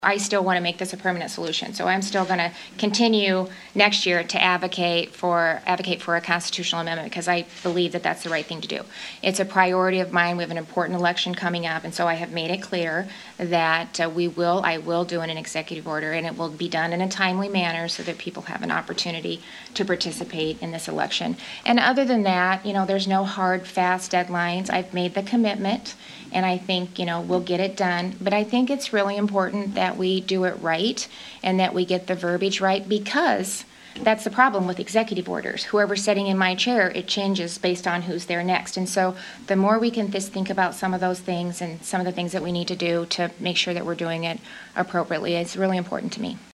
I still want to make this a permanent solution. So I'm still going to continue next year to advocate for a constitutional amendment because I believe that that's the right thing to do. It's a priority of mine. We have an important election coming up, and so I have made it clear that I will do an executive order, and it will be done in a timely manner so that people have an opportunity to participate in this election. And other than that, there's no hard, fast deadlines. I've made the commitment, and I think, we'll get it done. But I think it's really important that we do it right and that we get the verbiage right, because that's the problem with executive orders. Whoever's sitting in my chair, it changes based on who's there next. And so the more we can just think about some of those things and some of the things that we need to do to make sure that we're doing it appropriately, it's really important to me.